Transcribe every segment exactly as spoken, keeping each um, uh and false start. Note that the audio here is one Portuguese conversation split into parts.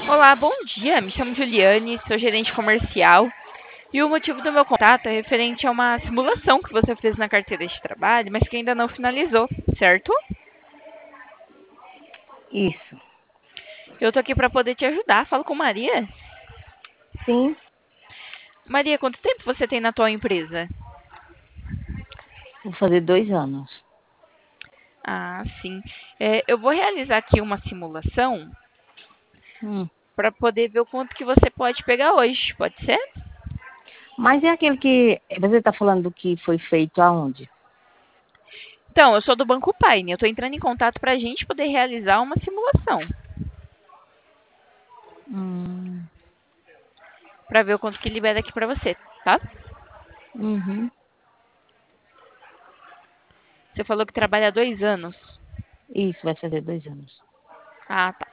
Olá, bom dia. Me chamo Juliane, sou gerente comercial. E o motivo do meu contato é referente a uma simulação que você fez na carteira de trabalho, mas que ainda não finalizou, certo? Isso. Eu tô aqui para poder te ajudar. Falo com Maria. Sim, Maria, quanto tempo você tem na tua empresa? vou fazer dois anos. Ah, sim. É, eu vou realizar aqui uma simulação Hum. para poder ver o quanto que você pode pegar hoje. Pode ser? Mas é aquele que você está falando do que foi feito aonde? Então, eu sou do Banco Paine. Eu estou entrando em contato para a gente poder realizar uma simulação. Hum. Para ver o quanto que libera aqui para você, tá? Uhum. Você falou que trabalha há dois anos. Isso, vai fazer dois anos. Ah, tá.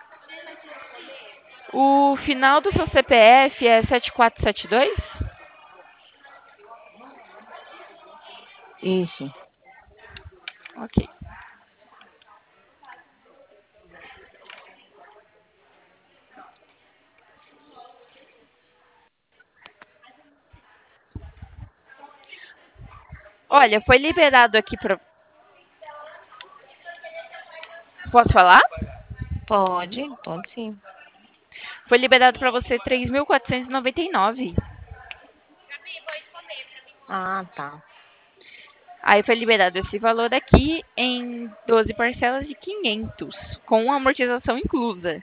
O final do seu C P F é sete quatro sete dois? Isso. Ok. Olha, foi liberado aqui para. Posso falar? Pode, pode sim. Foi liberado para você três mil quatrocentos e noventa e nove. Ah, tá. Aí foi liberado esse valor aqui em doze parcelas de quinhentos, com amortização inclusa.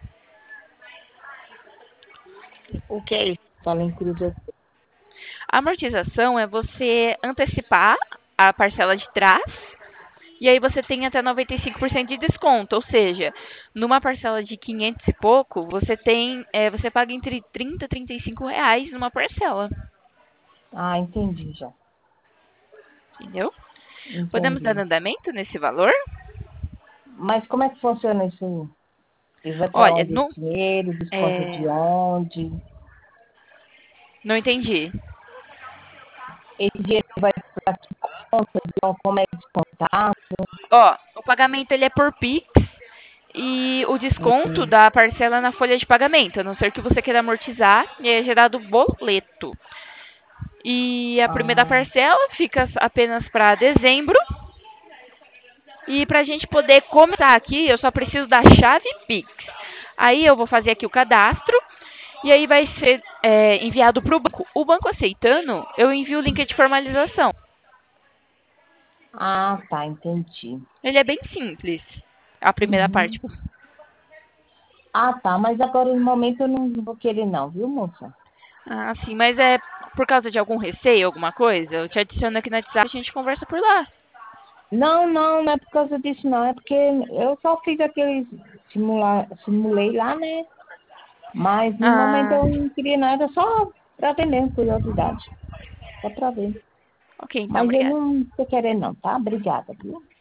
O que é isso? Fala em cruza. A amortização é você antecipar a parcela de trás e aí você tem até noventa e cinco por cento de desconto, ou seja, numa parcela de quinhentos e pouco, você tem, é, você paga entre trinta e trinta e cinco reais numa parcela, Ah, entendi já. entendeu? Podemos dar Entendi. andamento nesse valor? Mas como é que funciona isso aí? Ele vai para Olha, onde esse no, dinheiro? Desconta é, de onde? não entendi. Esse dinheiro vai para que conta? De como é descontado? Ó, o pagamento ele é por Pix e o desconto Hum. da parcela na folha de pagamento, a não ser que você queira amortizar, e é gerado boleto. E a primeira Ah, parcela fica apenas para dezembro. E para a gente poder começar aqui, eu só preciso da chave Pix. Aí eu vou fazer aqui o cadastro e aí vai ser é, enviado para o banco. O banco aceitando, eu envio o link de formalização. ah, tá, entendi. Ele é bem simples, a primeira parte. Uhum. Ah, tá, mas agora no momento eu não vou querer não, viu, moça? Ah, sim, mas é por causa de algum receio, alguma coisa? Eu te adiciono aqui no WhatsApp e a gente conversa por lá. Não, não, não é por causa disso não, é porque eu só fiz aquele simula, simulei lá, né? Mas no momento Ah, eu não queria nada, só pra ter mesmo curiosidade, só pra ver. ok, então, Mas eu obrigada. não tô querendo não, tá? Obrigada, viu?